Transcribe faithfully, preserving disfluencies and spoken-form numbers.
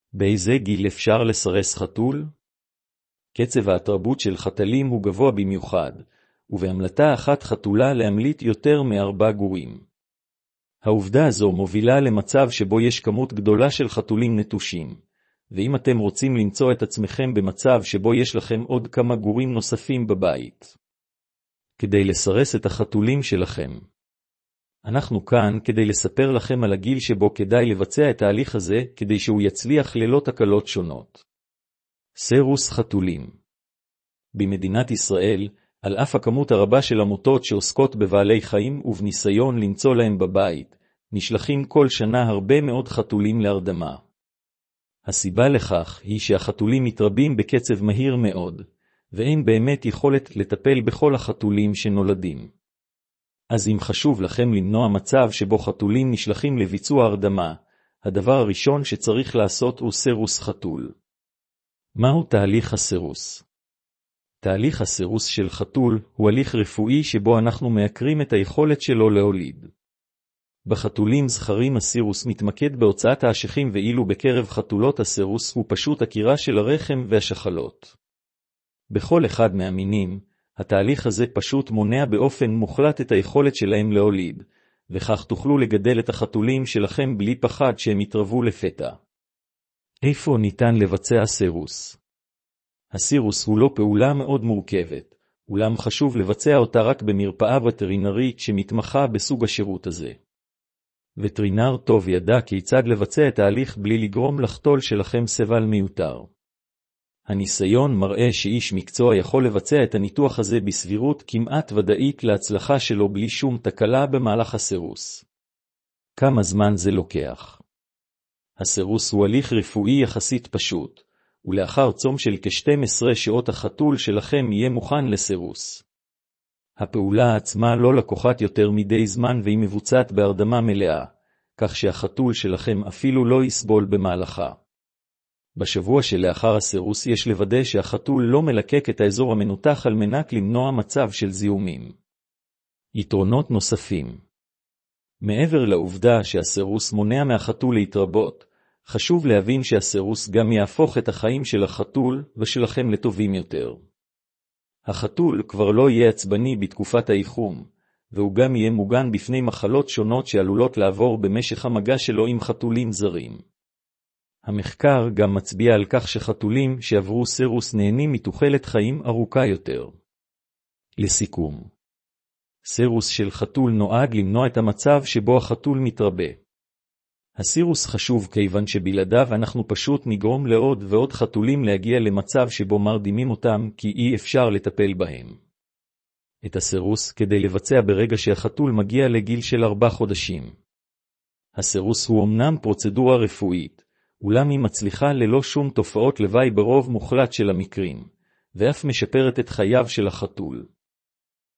באיזה גיל אפשר לסרס חתול? קצב ההתרבות של חתלים הוא גבוה במיוחד, ובהמלטה אחת חתולה להמליט יותר מארבע גורים. העובדה הזו מובילה למצב שבו יש כמות גדולה של חתולים נטושים, ואם אתם רוצים למצוא את עצמכם במצב שבו יש לכם עוד כמה גורים נוספים בבית, כדי לסרס את החתולים שלכם, אנחנו כאן כדי לספר לכם על הגיל שבו כדאי לבצע את ההליך הזה כדי שהוא יצליח ללא תקלות שונות. סירוס חתולים. במדינת ישראל, על אף הכמות הרבה של עמותות שעוסקות בבעלי חיים ובניסיון למצוא להם בבית, נשלחים כל שנה הרבה מאוד חתולים להרדמה. הסיבה לכך היא שהחתולים מתרבים בקצב מהיר מאוד, ואין באמת יכולת לטפל בכל החתולים שנולדים. אז אם חשוב לכם למנוע מצב שבו חתולים נשלחים לביצוע הרדמה, הדבר הראשון שצריך לעשות הוא סירוס חתול. מהו תהליך הסירוס? תהליך הסירוס של חתול הוא הליך רפואי שבו אנחנו מעקרים את היכולת שלו להוליד. בחתולים זכרים הסירוס מתמקד בהוצאת האשכים, ואילו בקרב חתולות הסירוס הוא פשוט עקירה של הרחם והשחלות. בכל אחד מהמינים, התהליך הזה פשוט מונע באופן מוחלט את היכולת שלהם להוליד, וכך תוכלו לגדל את החתולים שלכם בלי פחד שהם יתרבו לפתע. איפה ניתן לבצע סירוס? הסירוס הוא לא פעולה מאוד מורכבת, אולם חשוב לבצע אותה רק במרפאה וטרינרית שמתמחה בסוג השירות הזה. וטרינר טוב ידע כיצד לבצע את ההליך בלי לגרום לחתול שלכם סבל מיותר. הניסיון מראה שאיש מקצוע יכול לבצע את הניתוח הזה בסבירות כמעט ודאית להצלחה שלו בלי שום תקלה במהלך הסירוס. כמה זמן זה לוקח? הסירוס הוא הליך רפואי יחסית פשוט, ולאחר צום של כ-שתים עשרה שעות החתול שלכם יהיה מוכן לסירוס. הפעולה עצמה לא לקוחת יותר מדי זמן והיא מבוצעת בהרדמה מלאה, כך שהחתול שלכם אפילו לא יסבול במהלכה. בשבוע שלאחר הסירוס יש לוודא שהחתול לא מלקק את האזור המנותח על מנת למנוע מצב של זיהומים. יתרונות נוספים. מעבר לעובדה שהסירוס מונע מהחתול להתרבות, חשוב להבין שהסירוס גם יהפוך את החיים של החתול ושלכם לטובים יותר. החתול כבר לא יהיה עצבני בתקופת האיחום, והוא גם יהיה מוגן בפני מחלות שונות שעלולות לעבור במשך המגע שלו עם חתולים זרים. המחקר גם מצביע על כך שחתולים שעברו סירוס נהנים מתוחלת חיים ארוכה יותר. לסיכום, סירוס של חתול נועד למנוע את המצב שבו החתול מתרבה. הסירוס חשוב כיוון שבלעדיו אנחנו פשוט נגרום לעוד ועוד חתולים להגיע למצב שבו מרדימים אותם כי אי אפשר לטפל בהם. את הסירוס כדי לבצע ברגע שהחתול מגיע לגיל של ארבע חודשים. הסירוס הוא אמנם פרוצדורה רפואית, אולם היא מצליחה ללא שום תופעות לוואי ברוב מוחלט של המקרים, ואף משפרת את חייו של החתול.